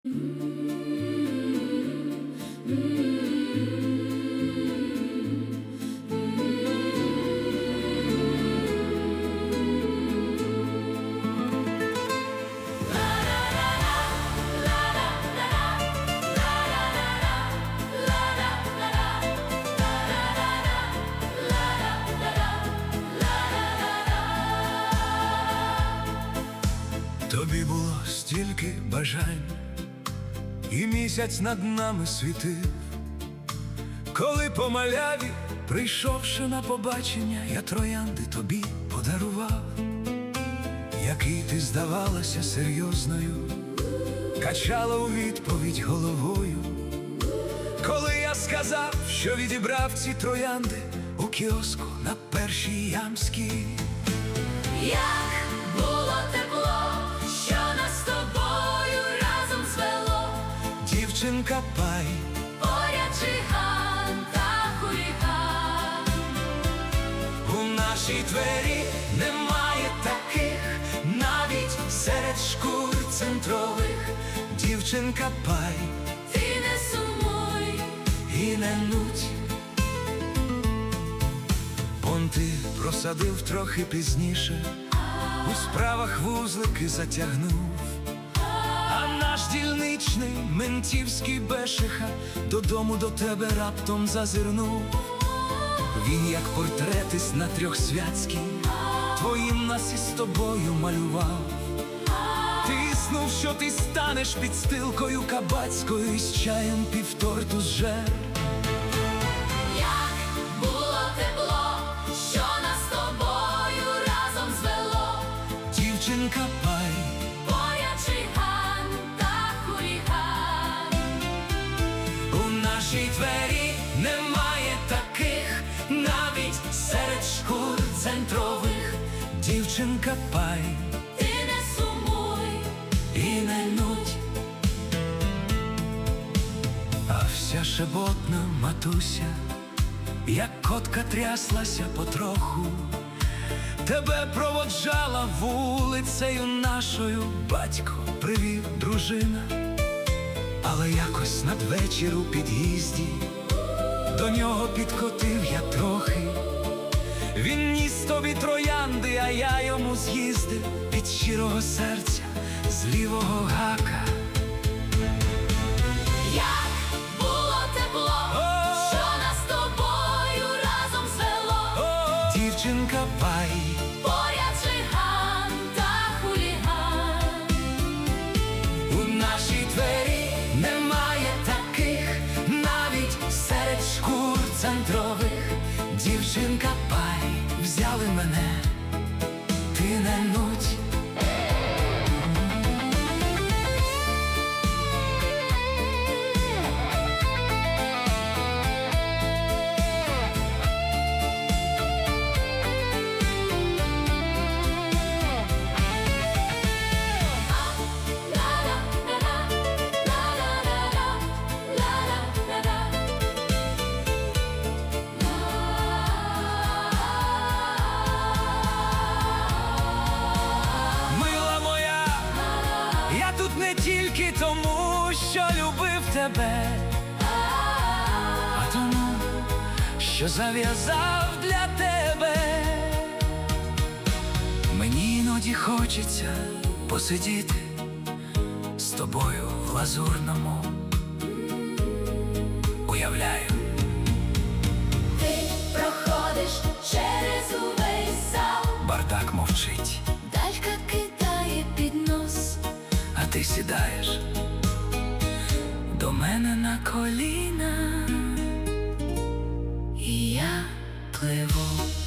Тобі було стільки бажань, і місяць над нами світив. Коли по маляві, прийшовши на побачення, я троянди тобі подарував. Який ти здавалася серйозною, качала у відповідь головою. Коли я сказав, що відібрав ці троянди у кіоску на Першій Ямській. Як було тепло, що нас з тобою разом звело. Дівчинка Пай, поряд Жиган та хуліган. у нашій двері немає таких, навіть серед шкур центрових. Дівчинка Пай, Ти не сумуй і не нудь. Понти просадив трохи пізніше, у справах вузлики затягнув. А наш дільничний ментівський бешиха додому до тебе раптом зазирнув. Він, як портретись на трьохсвятській, твоїм нас із тобою малював. Тиснув, що ти станеш підстилкою кабацькою, із чаєм півторту зжер. Як було тепло, що нас з тобою разом звело. Дівчинка Пай, Поряд Жиган та хуліган. у нашій двері немає таких, навіть серед шкур центрових. Дівчинка Пай, Ти не сумуй і не нудь. А вся шеботна матуся, як котка, тряслася потроху. Тебе проводжала вулицею нашою, батько привів, дружина. Але якось надвечір у під'їзді до нього підкотив я трохи. Він ніс тобі троянди, а я йому з'їздив від щирого серця з лівого гака. Як було тепло, що нас з тобою разом звело. Дівчинка Пай, Поряд Жиган та хуліган. у нашій двері немає таких, навіть серед шкур центрових. Дівчинка Пай, взяли мене, ти не нудь. Мила моя, я тут не тільки тому, що любив тебе, а тому, що зав'язав для тебе. Мені іноді хочеться посидіти з тобою в лазурному. Уявляю, Ти проходиш через увесь зал. бардак мовчить, Далька кидає під нос. а ти сідаєш до мене на коліна, і я пливу.